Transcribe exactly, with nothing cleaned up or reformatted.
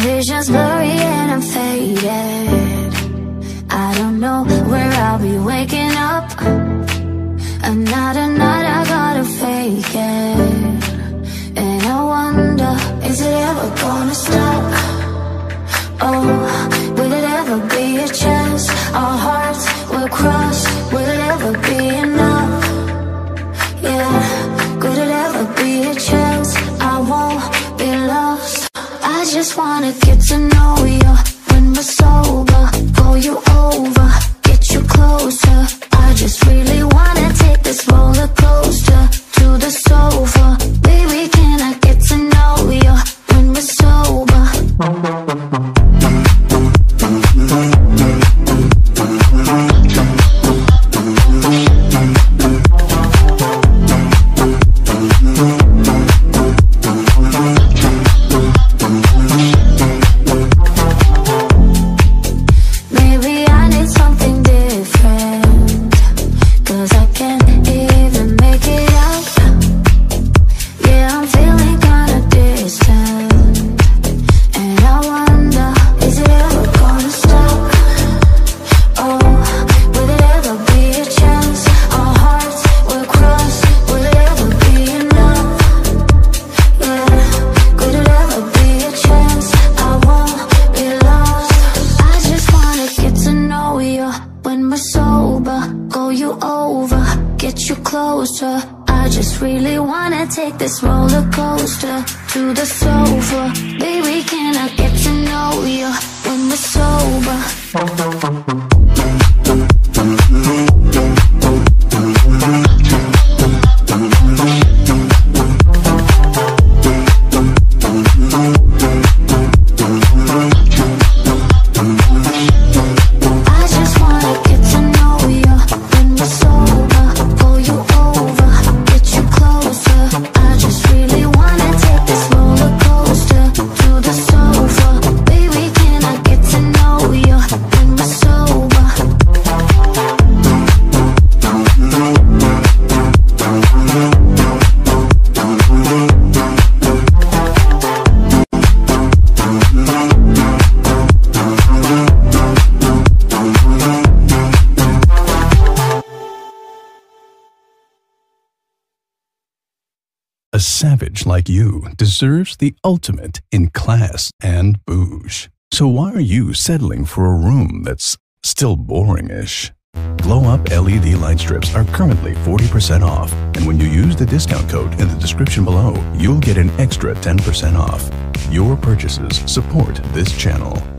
vision's blurry and I'm faded. I don't know where I'll be waking up. Another night I gotta fake it. And I wonder, is it ever gonna stop? Oh, will it ever be a chance? Our hearts will cross, will it ever be enough? Yeah, could it ever be a chance? I won't be lost. I just wanna get to know you when we're sober. Go you over, get you closer. I just really wanna take this roller coaster to the sofa. Baby, can I get to know you when we're sober? Take this roller coaster to the sofa. Baby, can I get to know you when we're sober? A savage like you deserves the ultimate in class and bouge. So why are you settling for a room that's still boring-ish? Glow Up L E D light strips are currently forty percent off, and when you use the discount code in the description below, you'll get an extra ten percent off. Your purchases support this channel.